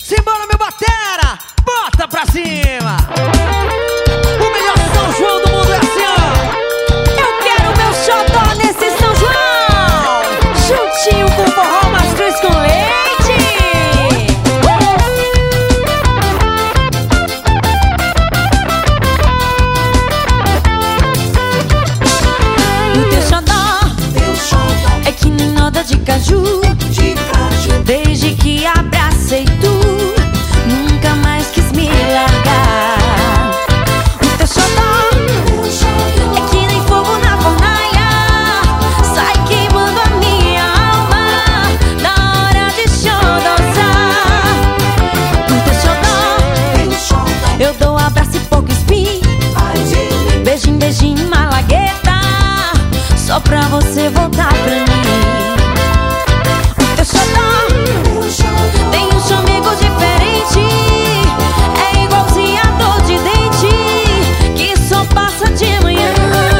Simbora, meu batera, bota pra cima. O melhor São João do mundo é assim, ó. Eu quero meu xodó nesse São João, juntinho com forró, mas cruz com leite. O teu xodó é que nem roda de caju. Desde que abracei tu, nunca mais quis me largar. O teu xodó é que nem fogo na fornalha, sai queimando a minha alma na hora de xodosar. O teu xodó, eu dou abraço e pouco espinho, beijinho, beijinho, malagueta, só pra você voltar pra mim. O teu xodó tem um chamego diferente, é igualzinho a dor de dente, que só passa de manhã.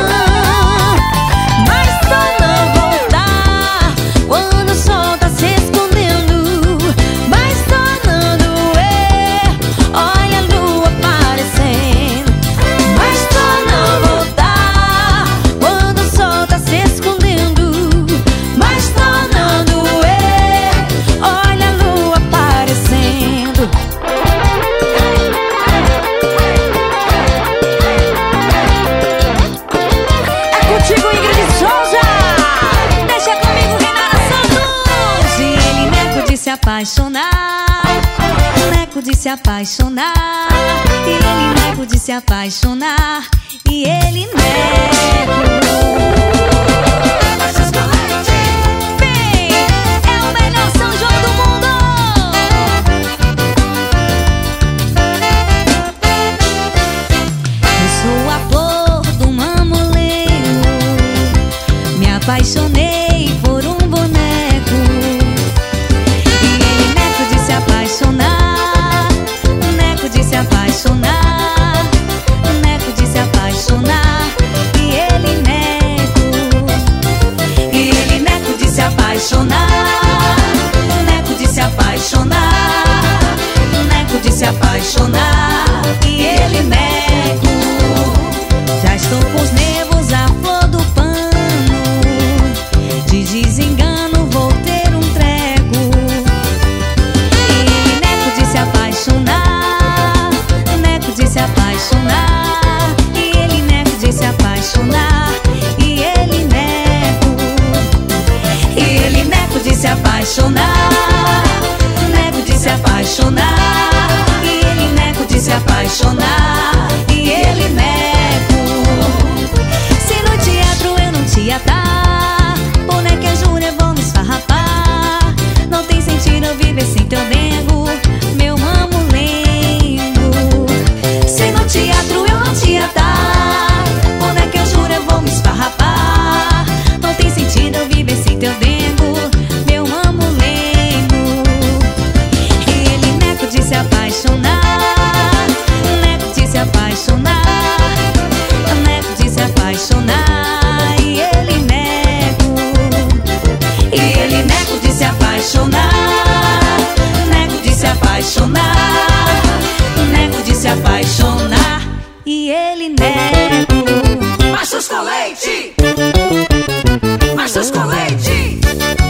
Mas só não voltar quando o sol tá se escondendo. Mas só não doer, olha a lua aparecendo. Mas só não voltar quando o sol tá se escondendo. Mas só não doer, olha a lua aparecendo. É contigo, Ingrid Souza. Deixa comigo, Renata Santos. E ele neco de se apaixonar, neco de se apaixonar. E ele neco de se apaixonar. E ele neco. Vem, é o melhor São João do mundo. Eu sou a flor do mamoleiro, me apaixonei por um boneco. E ele neco de se apaixonar, neco de se apaixonar, neco de se apaixonar. E ele neco de se apaixonar, neco de se apaixonar, neco de se apaixonar. E ele neco, já estou com os nervos à flor do pano, de desengano vou ter um treco. E ele neco de se apaixonar, neco de se apaixonar. E ele neco de se apaixonar. E ele neco de se apaixonar, neco de se apaixonar. E ele neco de se apaixonar. E ele neco, se no teatro eu não te atar, boneca jura eu vou me esfarrapar. Não tem sentido eu viver sem teu dengo, meu mamulengo. Se no teatro eu não te atar, boneca eu juro eu vou me esfarrapar. Não tem sentido eu viver sem teu dengo, meu mamulengo. E ele neco de se apaixonar, neco de se apaixonar, neco de se apaixonar. E ele neco de se apaixonar, neco de se apaixonar, neco de se apaixonar. E ele neco. Machos com leite, machos com leite.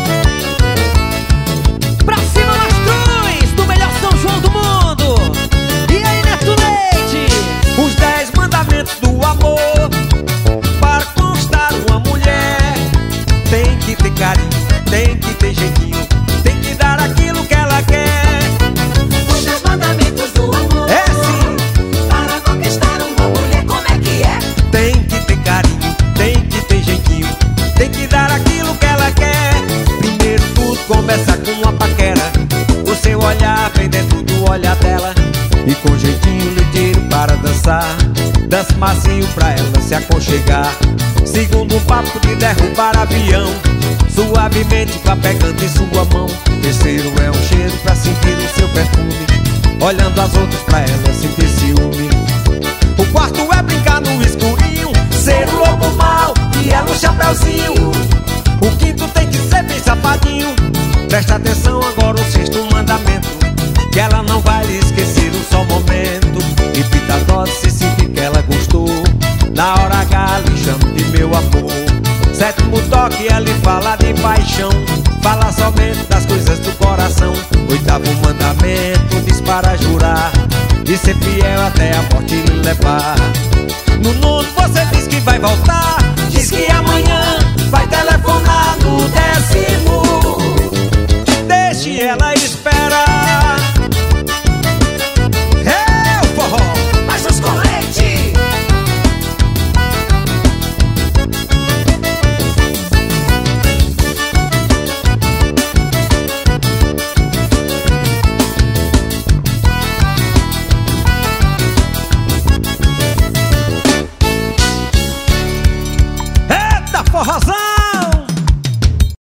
Pra cima nas cruz, do melhor São João do mundo. E aí, Neto Leite? Os 10 mandamentos do amor. Para conquistar uma mulher, tem que ter carinho, tem que ter jeitinho, tem que dar aquilo que ela quer. Os 10 mandamentos do amor. É sim. Para conquistar uma mulher, como é que é? Tem que ter carinho, tem que ter jeitinho, tem que dar aquilo que ela quer. Primeiro tudo começa com uma paquera, o seu olhar vem dentro do olhar dela. E com jeitinho lhe tiro para dançar, dance macio pra ela se aconchegar. Segundo um papo de derrubar avião, suavemente vá pegando em sua mão. Terceiro é um cheiro pra sentir o seu perfume, olhando as outras pra ela sentir ciúme. O quarto é brincar no escurinho, ser o lobo mau e ela um chapeuzinho. O quinto tem que ser bem safadinho. Presta atenção agora o sexto mandamento, que ela não vai lhe esquecer um só momento. Repita a dose se sentir que ela gostou. Na hora H lhe chame de meu amor. Sétimo toque ele fala de paixão, fala somente das coisas do coração. Oitavo mandamento diz para jurar e ser fiel até a morte lhe levar. No nono você diz que vai voltar, diz que amanhã vai telefonar no 10º